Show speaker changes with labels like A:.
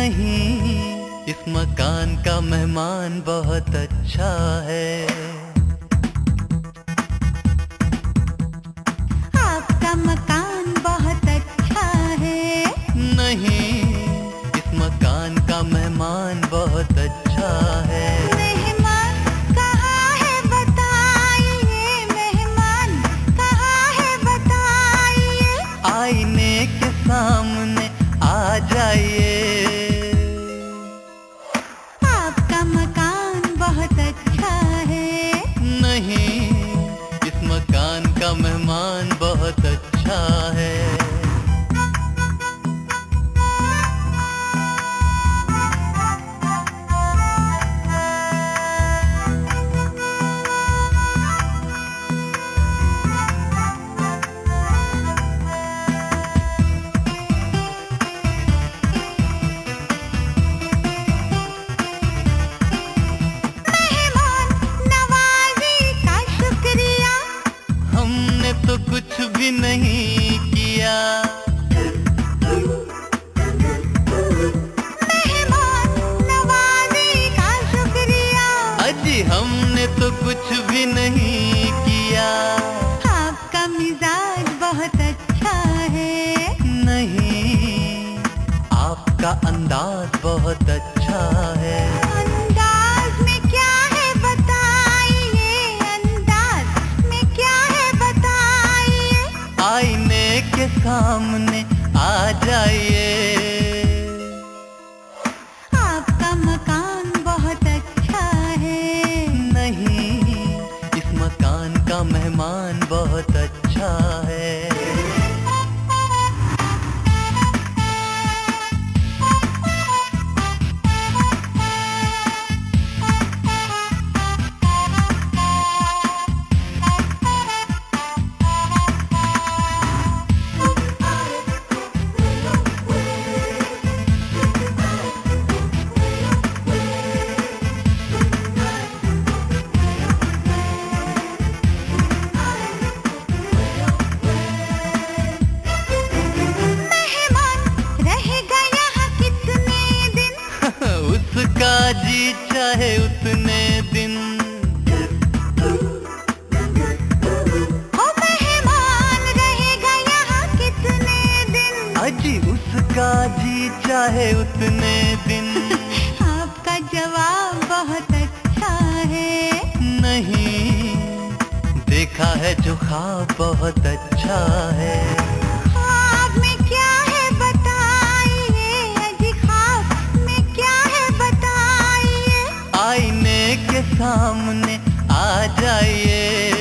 A: नहीं, इस मकान का मेहमान बहुत अच्छा है।
B: आपका मकान बहुत अच्छा है।
A: नहीं, इस मकान का मेहमान बहुत अच्छा है।
B: मेहमान कहाँ है बताइए, मेहमान कहाँ है बताइए।
A: आईने के सामने आ जाइए।
B: आपका मकान बहुत अच्छा है।
A: नहीं, इस मकान का मेहमान बहुत अच्छा है।
B: मेहमान नवाजी का शुक्रिया,
A: हमने तो कुछ भी नहीं किया।
B: मेहमान नवाजी का शुक्रिया।
A: अजी हमने तो कुछ भी नहीं किया।
B: आपका मिजाज बहुत अच्छा है।
A: नहीं, आपका अंदाज बहुत अच्छा है।
B: अंदाज में क्या है बताइए, अंदाज में क्या है बताइए।
A: आईने के सामने आ जाइए।
B: आपका मकान बहुत अच्छा है।
A: नहीं, इस मकान का मेहमान बहुत अच्छा है।
B: मेहमान रहेगा यहाँ कितने दिन।
A: उसका जी चाहे उतने दिन।
B: हो मेहमान रहेगा यहाँ कितने दिन।
A: अजी उसका जी चाहे उतने दिन।
B: आपका जवाब बहुत अच्छा है।
A: नहीं, देखा है जो ख्वाब बहुत अच्छा है।
B: ख्वाब में क्या है बताइए, अजी ख्वाब में क्या है बताइए।
A: आईने के सामने आ जाइए।